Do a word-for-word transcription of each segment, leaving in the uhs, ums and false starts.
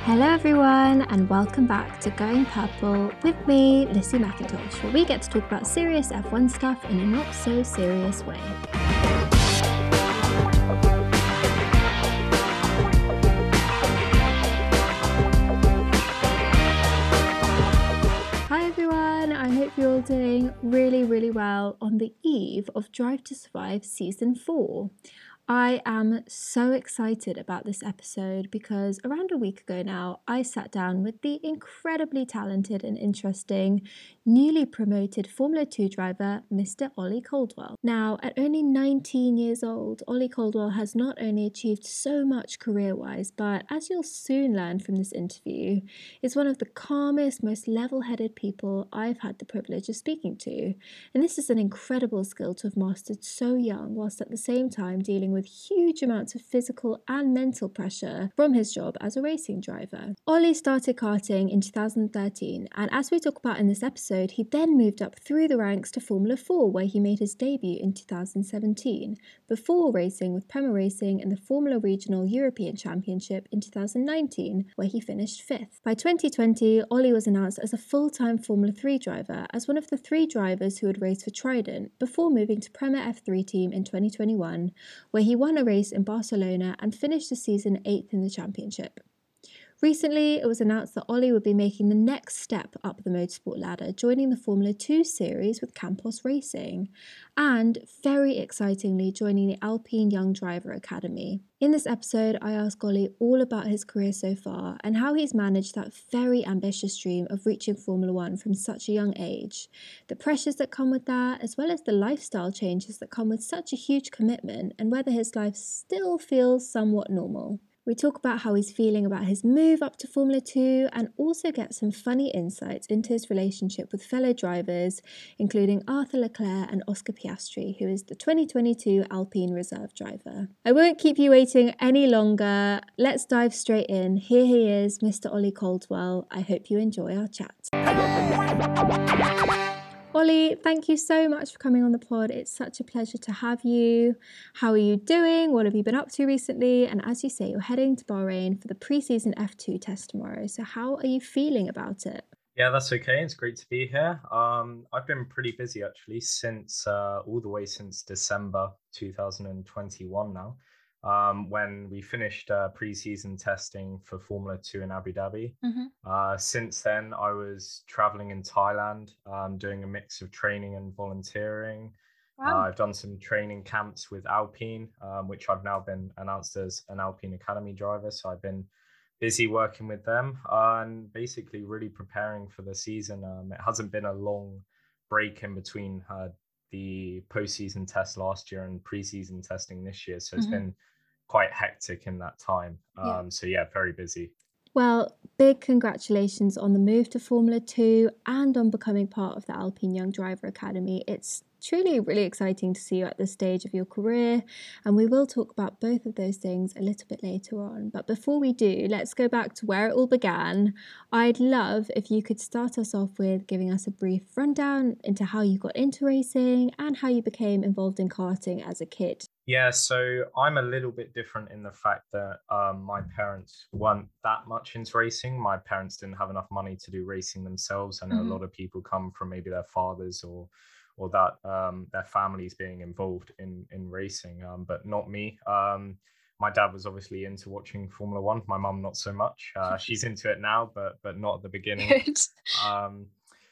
Hello everyone and welcome back to Going Purple with me, Lissy McIntosh, where we get to talk about serious F one stuff in a not so serious way. Hi everyone, I hope you're all doing really, really well on the eve of Drive to Survive Season four. I am so excited about this episode because around a week ago now, I sat down with the incredibly talented and interesting newly promoted Formula two driver, Mister Ollie Caldwell. Now, at only nineteen years old, Ollie Caldwell has not only achieved so much career-wise, but as you'll soon learn from this interview, is one of the calmest, most level-headed people I've had the privilege of speaking to. And this is an incredible skill to have mastered so young, whilst at the same time dealing with huge amounts of physical and mental pressure from his job as a racing driver. Ollie started karting in two thousand thirteen, and as we talk about in this episode, he then moved up through the ranks to Formula four, where he made his debut in two thousand seventeen, before racing with Prema Racing in the Formula Regional European Championship in two thousand nineteen, where he finished fifth. By twenty twenty, Ollie was announced as a full-time Formula three driver, as one of the three drivers who would race for Trident, before moving to Prema F three team in twenty twenty-one, where he won a race in Barcelona and finished the season eighth in the championship. Recently, it was announced that Ollie would be making the next step up the motorsport ladder, joining the Formula two series with Campos Racing, and, very excitingly, joining the Alpine Young Driver Academy. In this episode, I ask Ollie all about his career so far and how he's managed that very ambitious dream of reaching Formula One from such a young age, the pressures that come with that, as well as the lifestyle changes that come with such a huge commitment, and whether his life still feels somewhat normal. We talk about how he's feeling about his move up to Formula two and also get some funny insights into his relationship with fellow drivers, including Arthur Leclerc and Oscar Piastri, who is the twenty twenty-two Alpine reserve driver. I won't keep you waiting any longer. Let's dive straight in. Here he is, Mister Ollie Caldwell. I hope you enjoy our chat. Ollie, thank you so much for coming on the pod. It's such a pleasure to have you. How are you doing? What have you been up to recently? And as you say, you're heading to Bahrain for the pre-season F two test tomorrow. So how are you feeling about it? Yeah, that's okay. It's great to be here. Um, I've been pretty busy actually since uh, all the way since December two thousand twenty-one now. Um, when we finished uh, pre-season testing for Formula two in Abu Dhabi. Mm-hmm. Uh, since then, I was traveling in Thailand, um, doing a mix of training and volunteering. Wow. Uh, I've done some training camps with Alpine, um, which I've now been announced as an Alpine Academy driver. So I've been busy working with them uh, and basically really preparing for the season. Um, it hasn't been a long break in between uh, the postseason test last year and preseason testing this year. So it's mm-hmm. been quite hectic in that time. Um, yeah. So yeah, very busy. Well, big congratulations on the move to Formula two and on becoming part of the Alpine Young Driver Academy. It's truly really exciting to see you at this stage of your career, and we will talk about both of those things a little bit later on. But before we do, let's go back to where it all began. I'd love if you could start us off with giving us a brief rundown into how you got into racing and how you became involved in karting as a kid. Yeah, so I'm a little bit different in the fact that um, my parents weren't that much into racing. My parents didn't have enough money to do racing themselves. I know mm-hmm. a lot of people come from maybe their fathers or or that um, their families being involved in in racing, um, but not me. Um, my dad was obviously into watching Formula One. My mum not so much. Uh, she's into it now, but but not at the beginning. Good. Um,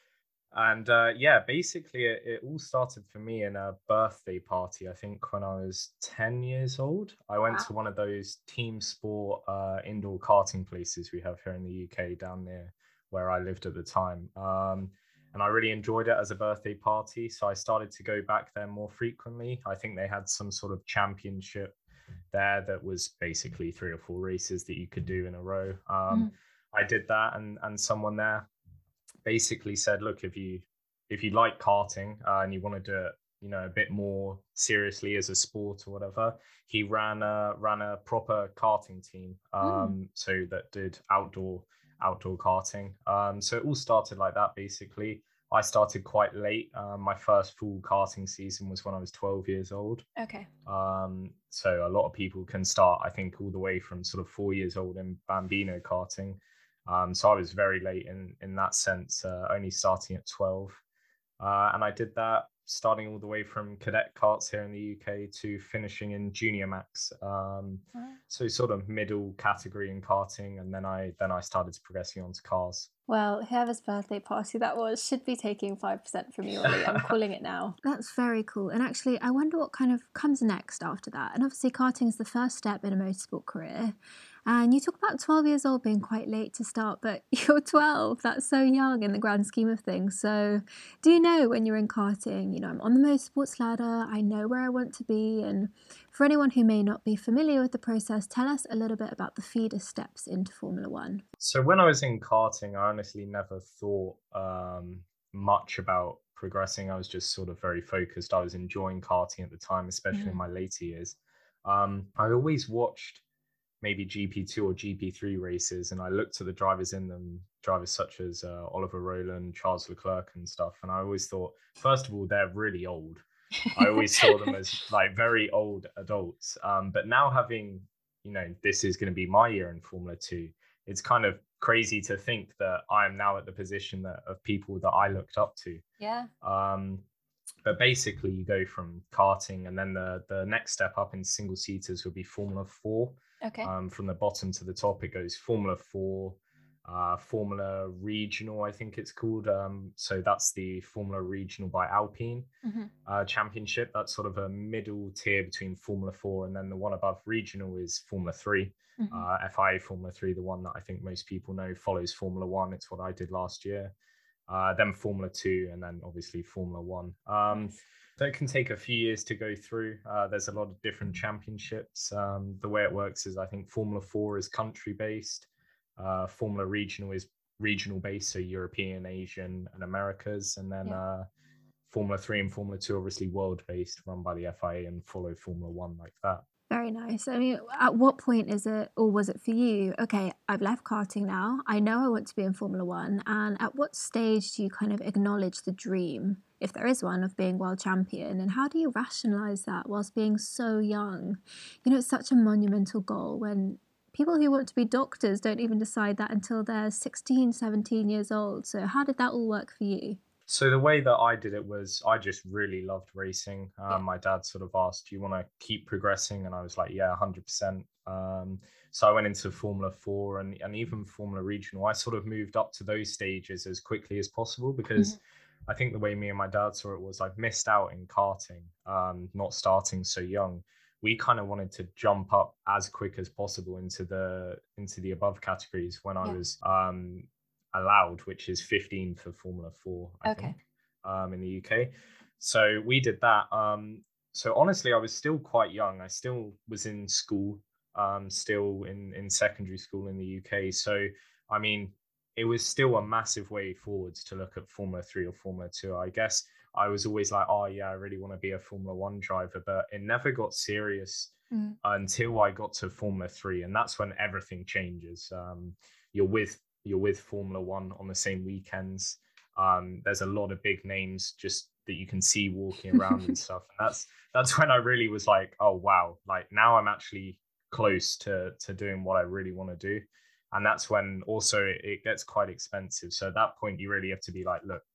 And uh, yeah, basically it, it all started for me in a birthday party, I think when I was ten years old. I went wow. to one of those team sport uh, indoor karting places we have here in the U K down near where I lived at the time. Um, and I really enjoyed it as a birthday party. So I started to go back there more frequently. I think they had some sort of championship there that was basically three or four races that you could do in a row. Um, mm. I did that and, and someone there basically said, look, if you if you like karting uh, and you want to do it, you know, a bit more seriously as a sport or whatever, he ran a ran a proper karting team, um, mm. so that did outdoor outdoor karting. Um, so it all started like that. Basically, I started quite late. Um, my first full karting season was when I was twelve years old. Okay. Um, so a lot of people can start, I think, all the way from sort of four years old in Bambino karting. Um, so I was very late in in that sense, uh, only starting at twelve. Uh, and I did that starting all the way from cadet karts here in the U K to finishing in junior max. Um, Wow. so sort of middle category in karting, and then I then I started progressing onto cars. Well, whoever's birthday party that was should be taking five percent from you, Ollie. I'm calling it now. That's very cool. And actually, I wonder what kind of comes next after that. And obviously, karting is the first step in a motorsport career. And you talk about twelve years old being quite late to start, but you're twelve. That's so young in the grand scheme of things. So, do you know when you're in karting, you know, I'm on the motorsports ladder, I know where I want to be. And for anyone who may not be familiar with the process, tell us a little bit about the feeder steps into Formula One. So when I was in karting, I honestly never thought um, much about progressing. I was just sort of very focused. I was enjoying karting at the time, especially in Mm. my later years. Um, I always watched maybe G P two or G P three races, and I looked at the drivers in them, drivers such as uh, Oliver Rowland, Charles Leclerc, and stuff. And I always thought, first of all, they're really old. I always saw them as like very old adults. Um, but now having, you know, this is going to be my year in Formula Two, it's kind of crazy to think that I am now at the position that of people that I looked up to. Yeah. Um, but basically, you go from karting, and then the the next step up in single seaters would be Formula Four. Okay. Um, from the bottom to the top, it goes Formula Four, uh, Formula Regional, I think it's called. Um, so that's the Formula Regional by Alpine Mm-hmm. uh, Championship. That's sort of a middle tier between Formula Four, and then the one above Regional is Formula Three. Mm-hmm. Uh, F I A Formula Three, the one that I think most people know, follows Formula One. It's what I did last year. Uh, then Formula Two, and then obviously Formula One. Um, Nice. so it can take a few years to go through. Uh, there's a lot of different championships. Um, the way it works is I think Formula Four is country based. Uh, Formula Regional is regional based, so European, Asian, and Americas. And then Yeah. uh, Formula Three and Formula Two, obviously world based, run by the F I A and follow Formula One like that. Very nice. I mean, at what point is it, or was it for you? Okay, I've left karting now. I know I want to be in Formula One. And at what stage do you kind of acknowledge the dream, if there is one, of being world champion? And how do you rationalize that whilst being so young? You know, it's such a monumental goal when people who want to be doctors don't even decide that until they're sixteen, seventeen years old. So, how did that all work for you? So the way that I did it was I just really loved racing. Um, Yeah. My dad sort of asked, "Do you want to keep progressing?" And I was like, "Yeah, one hundred percent." Um, so I went into Formula Four and and even Formula Regional. I sort of moved up to those stages as quickly as possible because Mm-hmm. I think the way me and my dad saw it was I've missed out in karting, um, not starting so young. We kind of wanted to jump up as quick as possible into the into the above categories when I Yeah. was um, allowed, which is fifteen for Formula Four, I Okay. think, um, in the U K. So we did that. Um, so honestly, I was still quite young. I still was in school, um, still in in secondary school in the U K. So I mean, it was still a massive way forwards to look at Formula Three or Formula Two. I guess I was always like, oh yeah, I really want to be a Formula One driver, but it never got serious Mm. until I got to Formula Three, and that's when everything changes. Um, you're with you're with Formula One on the same weekends. Um, there's a lot of big names just that you can see walking around and stuff, and that's that's when I really was like, oh wow, like now I'm actually close to to doing what I really want to do. And that's when also it, it gets quite expensive. So at that point, you really have to be like, look,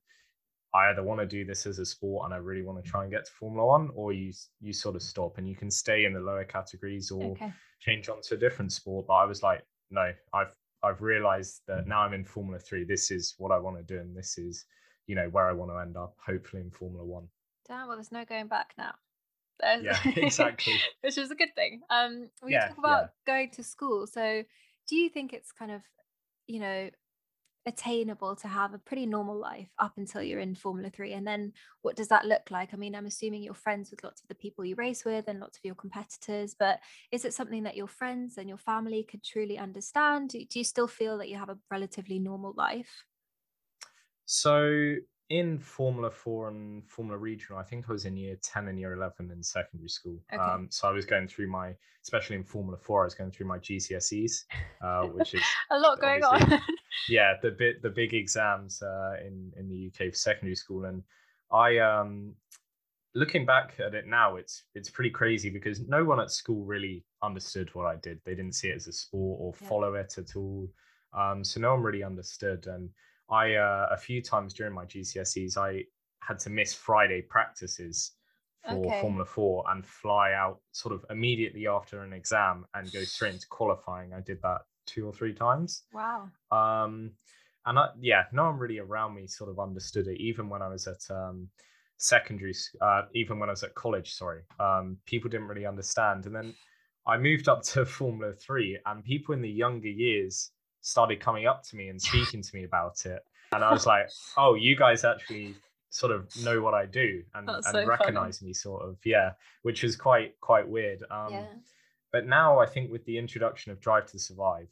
I either want to do this as a sport and I really want to try and get to Formula One, or you you sort of stop and you can stay in the lower categories or Okay. change on to a different sport. But I was like, no, I've I've realized that now I'm in Formula Three. This is what I want to do, and this is, you know, where I want to end up, hopefully in Formula One. Damn, well, there's no going back now. There's- Yeah, exactly. Which is a good thing. Um, we Yeah, talk about yeah. going to school. So, do you think it's kind of, you know, attainable to have a pretty normal life up until you're in Formula Three? And then what does that look like? I mean, I'm assuming you're friends with lots of the people you race with and lots of your competitors, but is it something that your friends and your family could truly understand? Do, do you still feel that you have a relatively normal life? So in Formula Four and Formula Regional, I think I was in year ten and year eleven in secondary school. Okay. Um, so I was going through my, especially in Formula Four, I was going through my G C S Es, uh, which is a lot going obviously on. yeah, the bit the big exams uh, in in the U K for secondary school, and I um looking back at it now, it's it's pretty crazy because no one at school really understood what I did. They didn't see it as a sport or Yeah. follow it at all. Um, so no one really understood. And I uh, a few times during my G C S Es, I had to miss Friday practices for Okay. Formula Four and fly out sort of immediately after an exam and go straight into qualifying. I did that two or three times. Wow. Um, and I, yeah, no one really around me sort of understood it, even when I was at um, secondary, uh, even when I was at college, sorry. Um, people didn't really understand. And then I moved up to Formula Three, and people in the younger years started coming up to me and speaking to me about it. And I was like, oh, you guys actually sort of know what I do and, That's and so recognize me, sort of, yeah, which is quite, quite weird. Um, Yeah. But now I think with the introduction of Drive to Survive,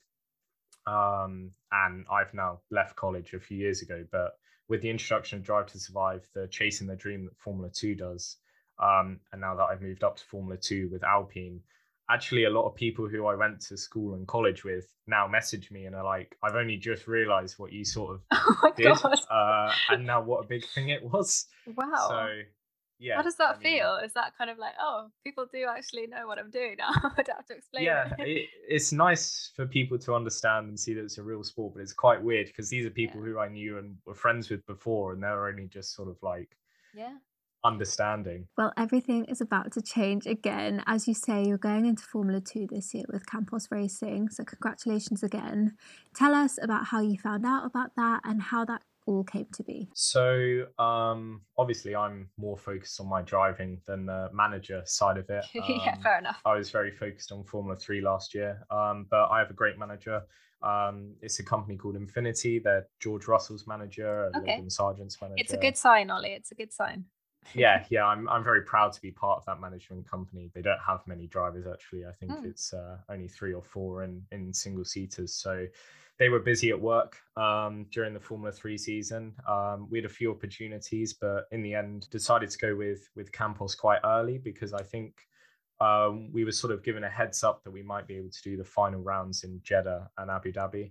um, and I've now left college a few years ago, but with the introduction of Drive to Survive, the chasing the dream that Formula Two does, um, and now that I've moved up to Formula Two with Alpine, actually a lot of people who I went to school and college with now message me and are like, I've only just realized what you sort of Oh my did, God. uh, and now what a big thing it was. Wow. So yeah, How does that I mean, feel? Is that kind of like, oh, people do actually know what I'm doing now? I don't have to explain yeah, it. it, it's nice for people to understand and see that it's a real sport, but it's quite weird because these are people Yeah. who I knew and were friends with before, and they're only just sort of like Yeah. understanding. Well, everything is about to change again. As you say, you're going into Formula Two this year with Campos Racing, so congratulations again. Tell us about how you found out about that and how that all came to be. So um, obviously, I'm more focused on my driving than the manager side of it. Yeah, Um, fair enough. I was very focused on Formula Three last year, um, but I have a great manager. Um, it's a company called Infinity. They're George Russell's manager, Okay. Logan Sargent's manager. It's a good sign, Ollie. It's a good sign. yeah, yeah, I'm I'm very proud to be part of that management company. They don't have many drivers actually. I think Mm. it's uh, only three or four in in single seaters. So they were busy at work um, during the Formula Three season. Um, we had a few opportunities, but in the end, decided to go with with Campos quite early because I think um, we were sort of given a heads up that we might be able to do the final rounds in Jeddah and Abu Dhabi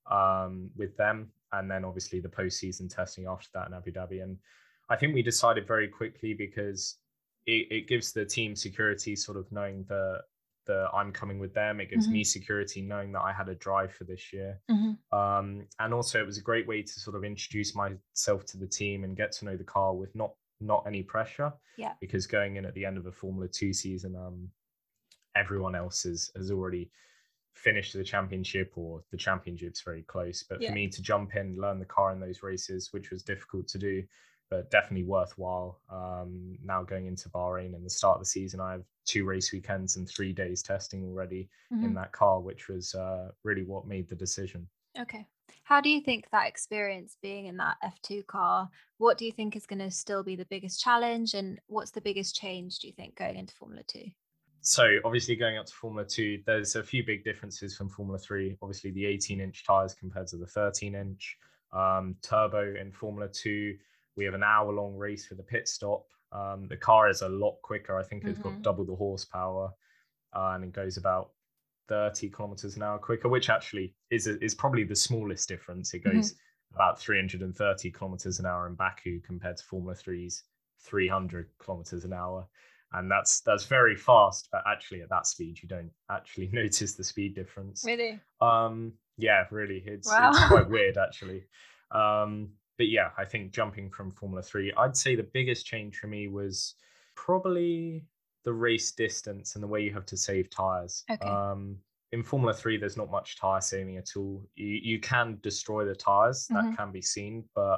um, with them, and then obviously the postseason testing after that in Abu Dhabi. And I think we decided very quickly because it, it gives the team security, sort of knowing that the I'm coming with them. It gives Mhm. me security knowing that I had a drive for this year. Mhm. Um, and also it was a great way to sort of introduce myself to the team and get to know the car with not not any pressure. Yeah. Because going in at the end of a Formula Two season, um, everyone else is, has already finished the championship or the championship's very close. But Yeah. for me to jump in, learn the car in those races, which was difficult to do, but definitely worthwhile. Um, now going into Bahrain and the start of the season, I have two race weekends and three days testing already in Mhm. that car, which was uh, really what made the decision. Okay. How do you think that experience being in that F two car, what do you think is going to still be the biggest challenge and what's the biggest change, do you think, going into Formula Two? So obviously going up to Formula Two, there's a few big differences from Formula Three. Obviously the eighteen inch tires compared to the thirteen inch. Um, turbo in Formula Two, we have an hour long race with a pit stop. Um, the car is a lot quicker. I think it's got Mhm. double the horsepower, uh, and it goes about thirty kilometers an hour quicker, which actually is a, is probably the smallest difference. It goes Mhm. about three hundred thirty kilometers an hour in Baku compared to Formula Three's three hundred kilometers an hour. And that's that's very fast, but actually at that speed you don't actually notice the speed difference. Really? Um, yeah, really, it's Wow. it's quite weird actually. Um, but yeah, I think jumping from Formula Three, I'd say the biggest change for me was probably the race distance and the way you have to save tires. Okay. Um, in Formula Three, there's not much tire saving at all. You you can destroy the tires, that Mhm. can be seen, but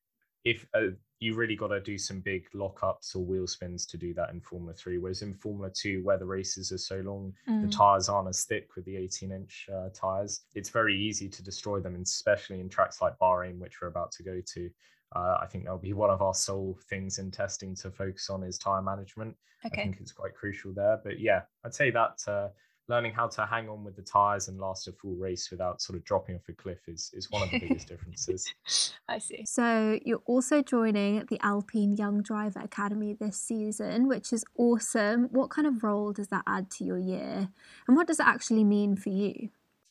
if uh, you really got to do some big lockups or wheel spins to do that in Formula Three. Whereas in Formula Two, where the races are so long, the Mm. tires aren't as thick with the eighteen inch uh, tires. It's very easy to destroy them, especially in tracks like Bahrain, which we're about to go to. Uh, I think that'll be one of our sole things in testing to focus on is tire management. I Okay. think it's quite crucial there. But yeah, I'd say that uh, learning how to hang on with the tires and last a full race without sort of dropping off a cliff is is one of the biggest differences. I see. So, you're also joining the Alpine Young Driver Academy this season, which is awesome. What kind of role does that add to your year? And what does it actually mean for you?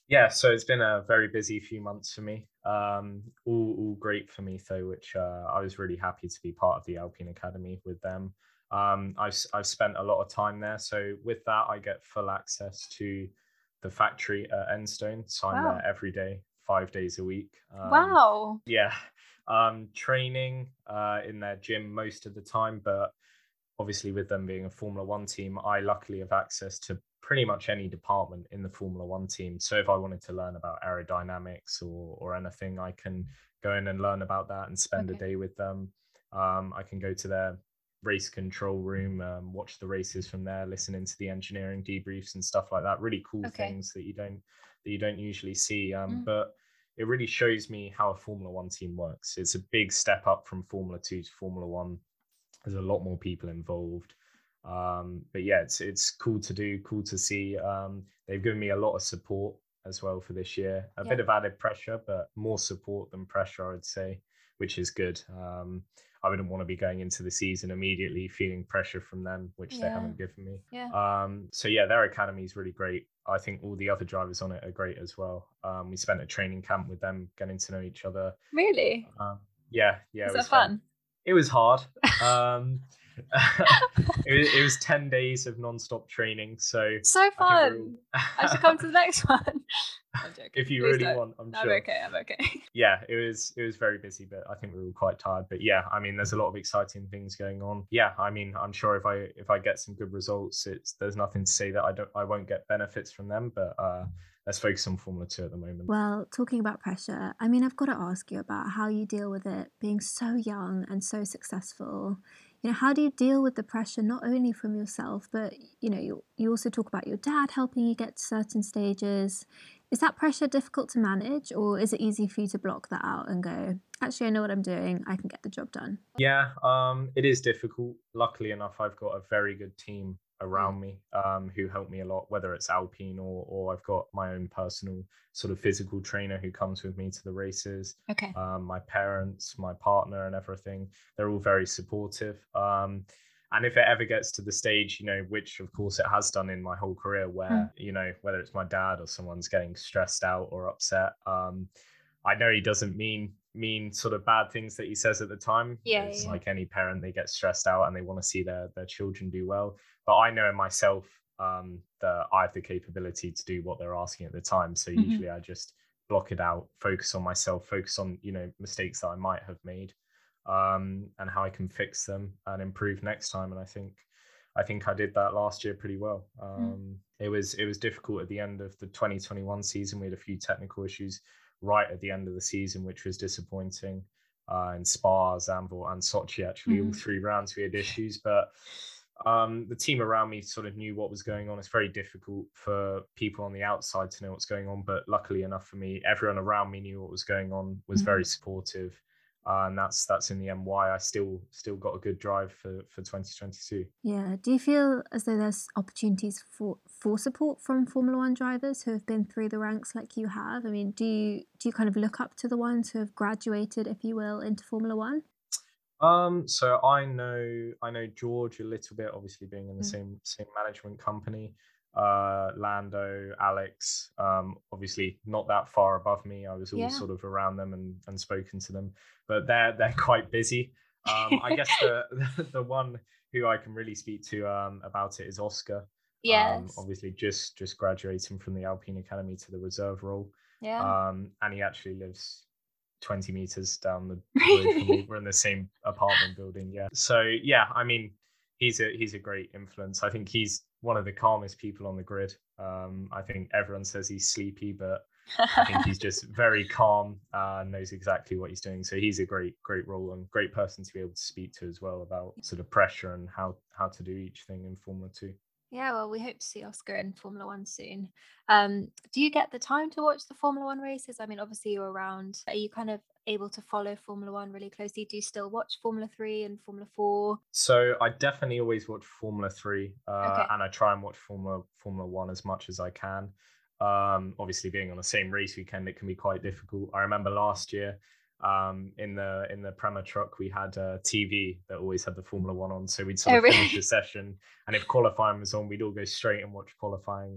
Yeah, so it's been a very busy few months for me. Um, all, all great for me though, which uh, I was really happy to be part of the Alpine Academy with them. Um, I've s- I've spent a lot of time there, so with that I get full access to the factory at Enstone. So I'm there Wow. every day, five days a week. Um, Wow. yeah, um, training uh, in their gym most of the time, but obviously with them being a Formula One team, I luckily have access to pretty much any department in the Formula One team. So if I wanted to learn about aerodynamics or or anything, I can go in and learn about that and spend a Okay. day with them. Um, I can go to their race control room, um, watch the races from there, listen into the engineering debriefs and stuff like that. Really cool Okay. things that you don't that you don't usually see. Um, Mm. but it really shows me how a Formula One team works. It's a big step up from Formula Two to Formula One. There's a lot more people involved. Um, but yeah, it's it's cool to do, cool to see. Um, they've given me a lot of support as well for this year. A Yeah. bit of added pressure, but more support than pressure, I'd say, which is good. Um, I wouldn't want to be going into the season immediately feeling pressure from them, which they Yeah. haven't given me. Yeah. Um, so yeah, their academy is really great. I think all the other drivers on it are great as well. Um, we spent a training camp with them, getting to know each other. Really? Um, yeah, yeah, Was it was that fun. fun? It was hard. Um, it was it was ten days of non-stop training. So So I think we're fun. all... I should come to the next one. I'm joking. if you Please really don't. want, I'm I'm sure. okay. I'm okay. Yeah, it was it was very busy, but I think we were all quite tired. But yeah, I mean, there's a lot of exciting things going on. Yeah, I mean, I'm sure if I if I get some good results, it's there's nothing to say that I don't I won't get benefits from them. But uh, let's focus on Formula Two at the moment. Well, talking about pressure, I mean, I've got to ask you about how you deal with it being so young and so successful. You know, how do you deal with the pressure not only from yourself, but you know, you, you also talk about your dad helping you get to certain stages. Is that pressure difficult to manage, or is it easy for you to block that out and go, actually, I know what I'm doing, I can get the job done? Yeah, um, it is difficult. Luckily enough, I've got a very good team Mm. around me um, who help me a lot, whether it's Alpine or or I've got my own personal sort of physical trainer who comes with me to the races. Okay. Um, my parents, my partner, and everything. They're all very supportive. Um, and if it ever gets to the stage, you know, which of course it has done in my whole career, where Mm. you know whether it's my dad or someone's getting stressed out or upset. Um, I know he doesn't mean mean sort of bad things that he says at the time. Yeah, It's yeah. like any parent, they get stressed out and they want to see their their children do well. But I know in myself um, that I have the capability to do what they're asking at the time. So Mhm. usually I just block it out, focus on myself, focus on you know mistakes that I might have made, um, and how I can fix them and improve next time. And I think I think I did that last year pretty well. Um, it was it was difficult at the end of the twenty twenty-one season. We had a few technical issues right at the end of the season, which was disappointing. Uh, in Spa, Zandvoort, and Sochi, actually, all Mhm. three rounds we had issues, but um, the team around me sort of knew what was going on. It's very difficult for people on the outside to know what's going on, but luckily enough for me, everyone around me knew what was going on, was Mhm. very supportive, uh, and that's that's in the end why I still still got a good drive for for twenty twenty-two. Yeah. Do you feel as though there's opportunities for, for support from Formula One drivers who have been through the ranks like you have? I mean, do you do you kind of look up to the ones who have graduated, if you will, into Formula One? Um, so I know I know George a little bit, obviously being in the Mm. same same management company. Uh, Lando, Alex, um, obviously not that far above me. I was all Yeah. sort of around them and and spoken to them, but they're they're quite busy. Um, I guess the the one who I can really speak to um about it is Oscar. Um, Yes. obviously just just graduating from the Alpine Academy to the reserve role. Yeah. Um, and he actually lives twenty meters down the road from me. We're in the same apartment building. Yeah. So yeah, I mean, he's a he's a great influence. I think he's one of the calmest people on the grid. Um, I think everyone says he's sleepy, but I think he's just very calm uh, and knows exactly what he's doing. So he's a great great role and great person to be able to speak to as well about sort of pressure and how how to do each thing in Formula Two. Yeah, well, we hope to see Oscar in Formula One soon. Um, do you get the time to watch the Formula One races? I mean, obviously you're around. Are you kind of able to follow Formula One really closely? Do you still watch Formula Three and Formula Four? So I definitely always watch Formula Three, uh, Okay. and I try and watch Formula Formula One as much as I can. Um, obviously, being on the same race weekend, it can be quite difficult. I remember last year, um, in the in the Prema truck, we had a T V that always had the Formula One on, so we'd sort Oh, of finish really? the session, and if qualifying was on, we'd all go straight and watch qualifying.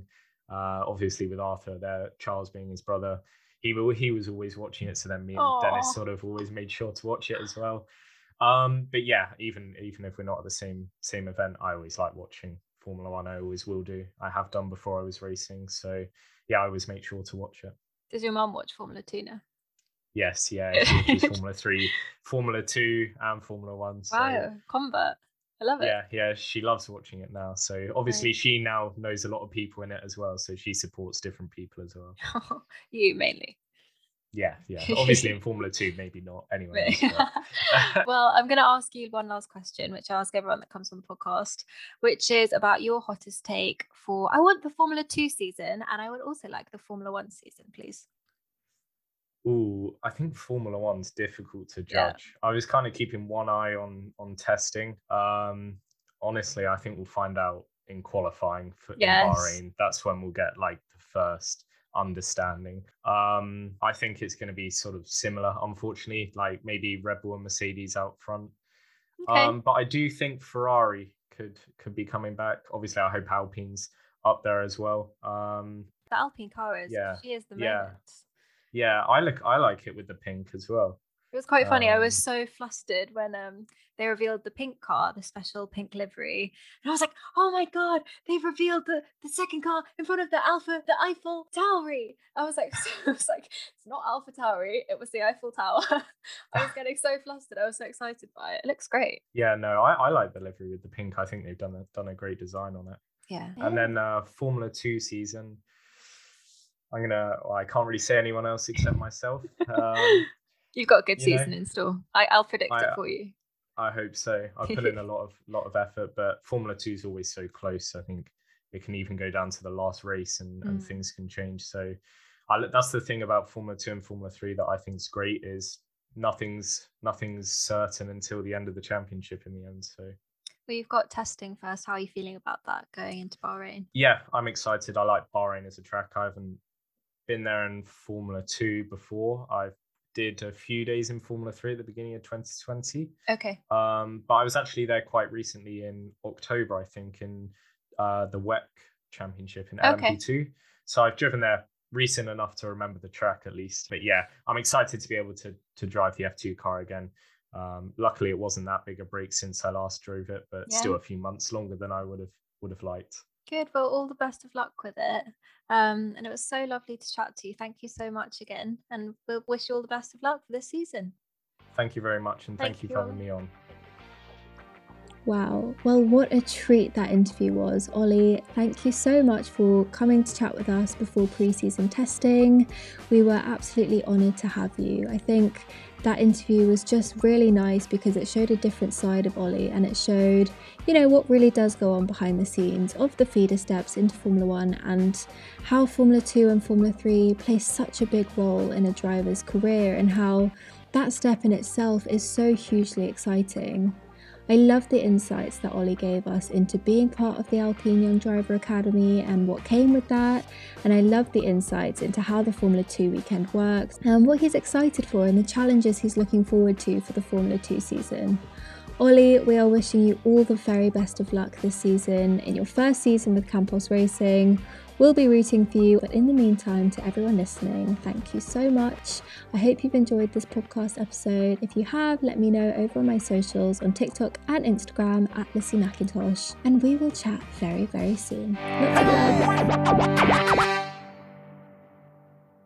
Uh, obviously, with Arthur there, Charles being his brother, he he was always watching it. So then me and Aww. Dennis sort of always made sure to watch it as well. Um, but yeah, even even if we're not at the same same event, I always like watching Formula One. I always will do. I have done before I was racing. So yeah, I always make sure to watch it. Does your mum watch Formula Two now? Yes, yeah, she watches Formula Three, Formula Two, and Formula One. So, wow, convert. I love it. Yeah, yeah, she loves watching it now. So obviously right. she now knows a lot of people in it as well. So she supports different people as well. You mainly. Yeah, yeah. Obviously in Formula Two, maybe not anyway. Else, well, I'm going to ask you one last question, which I ask everyone that comes on the podcast, which is about your hottest take for, I want the Formula Two season, and I would also like the Formula One season, please. Ooh, I think Formula One's difficult to judge. Yeah. I was kind of keeping one eye on on testing. Um, honestly, I think we'll find out in qualifying for yes. in Bahrain. That's when we'll get like the first understanding. Um, I think it's going to be sort of similar, unfortunately, like maybe Red Bull and Mercedes out front. Okay. Um, but I do think Ferrari could could be coming back. Obviously, I hope Alpine's up there as well. Um, the Alpine car is, yeah, she is the moment. Yeah. Yeah, I look. I like it with the pink as well. It was quite funny. Um, I was so flustered when um they revealed the pink car, the special pink livery, and I was like, "Oh my god! They've revealed the, the second car in front of the Alpha, the Eiffel Tower." I was like, I was like, "It's not Alpha Tower. It was the Eiffel Tower." I was getting so flustered. I was so excited by it. It looks great. Yeah, no, I, I like the livery with the pink. I think they've done a done a great design on it. Yeah. And then uh, Formula Two season. I'm gonna. Well, I can't really say anyone else except myself. Um, You've got a good season know, in store. I, I'll predict I, it for you. I hope so. I put in a lot of lot of effort, but Formula Two is always so close. I think it can even go down to the last race, and, mm. and things can change. So, I, that's the thing about Formula Two and Formula Three that I think is great is nothing's nothing's certain until the end of the championship in the end. So. Well, you've got testing first. How are you feeling about that going into Bahrain? Yeah, I'm excited. I like Bahrain as a track. I haven't been there in Formula Two before. I did a few days in Formula Three at the beginning of twenty twenty. Okay. Um, but I was actually there quite recently in October, I think, in uh, the W E C Championship in L M P two. Okay. So I've driven there recent enough to remember the track at least. But yeah, I'm excited to be able to to drive the F two car again. Um, luckily, it wasn't that big a break since I last drove it, but yeah. still a few months longer than I would have would have liked. Good. Well, all the best of luck with it. Um, and it was so lovely to chat to you. Thank you so much again. And we'll wish you all the best of luck for this season. Thank you very much. And thank, thank you for having me on. Wow. Well, what a treat that interview was. Ollie, thank you so much for coming to chat with us before pre-season testing. We were absolutely honoured to have you. I think that interview was just really nice because it showed a different side of Ollie, and it showed, you know, what really does go on behind the scenes of the feeder steps into Formula One, and how Formula Two and Formula Three play such a big role in a driver's career, and how that step in itself is so hugely exciting. I love the insights that Ollie gave us into being part of the Alpine Young Driver Academy and what came with that, and I love the insights into how the Formula Two weekend works and what he's excited for and the challenges he's looking forward to for the Formula Two season. Ollie, we are wishing you all the very best of luck this season in your first season with Campos Racing. We'll be rooting for you, but in the meantime, to everyone listening, thank you so much. I hope you've enjoyed this podcast episode. If you have, let me know over on my socials on TikTok and Instagram at Lissy McIntosh, and we will chat very, very soon. Lots of love.